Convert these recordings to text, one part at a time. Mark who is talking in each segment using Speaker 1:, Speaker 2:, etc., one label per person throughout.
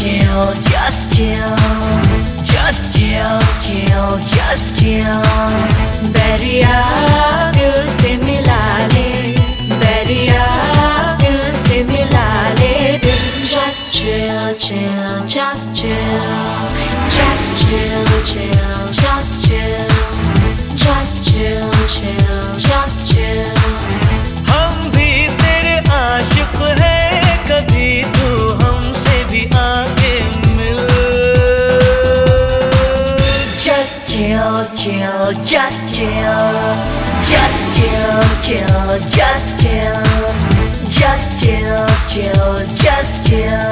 Speaker 1: chill, just chill, just chill, chill, just chill. Bairiya दिल से मिला ले, बैरिया दिल से मिला ले दिल. Just chill, chill, just chill, just chill, chill, just chill, just chill, chill, just chill.
Speaker 2: हम भी तेरे आशिक हैं, कभी तू हमसे भी आके मिल.
Speaker 1: Just chill, chill, just chill, just chill, chill, just chill, just chill, chill, just chill.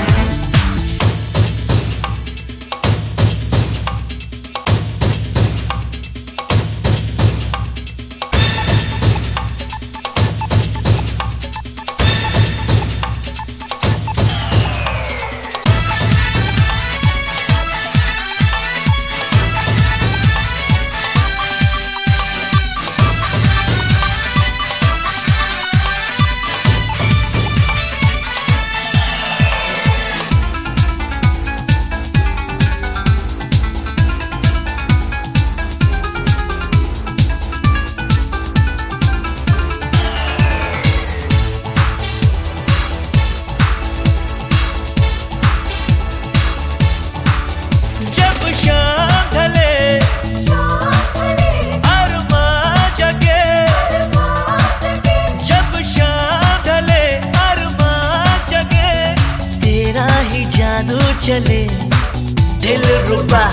Speaker 2: जादू चले दिल रुबा,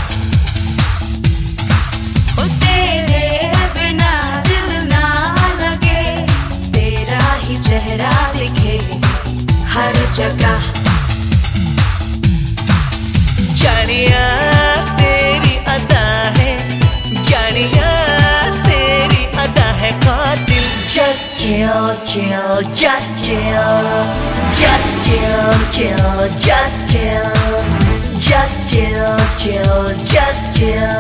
Speaker 1: तेरे बिना दिल ना लगे, तेरा ही चेहरा दिखे हर जगह.
Speaker 2: जानिया तेरी अदा है, जानिया तेरी अदा है कातिल.
Speaker 1: Just chill, chill, just chill, just chill, chill, just chill, just chill, chill, just chill.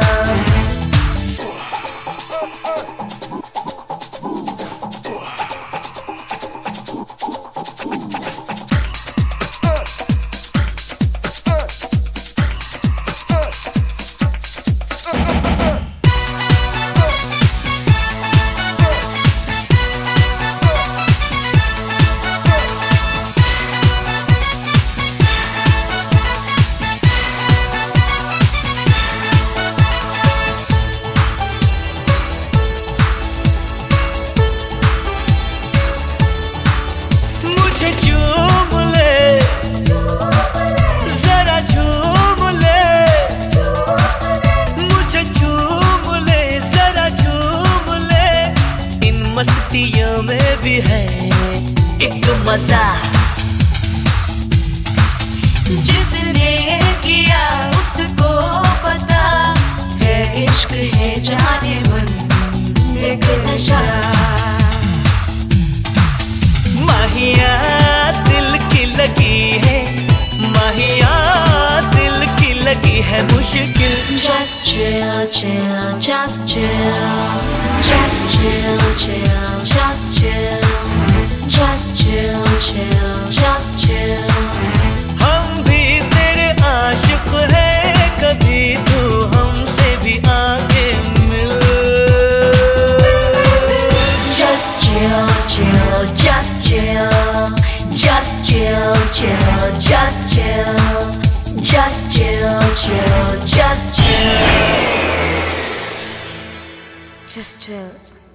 Speaker 2: मस्तियों में भी है एक मजा,
Speaker 1: जिसने किया उसको पता है, इश्क है जाने मन एक नशा.
Speaker 2: माहिया दिल की लगी है, माहिया दिल की लगी है मुश्किल.
Speaker 1: Just chill, chill, just chill, just chill, chill, just chill, just chill, chill, just chill.
Speaker 2: हम भी तेरे आशिक हैं, कभी तू हमसे भी आके मिल.
Speaker 1: Just chill, chill, just chill, just chill, chill, just chill, just chill, chill, just chill, just chill.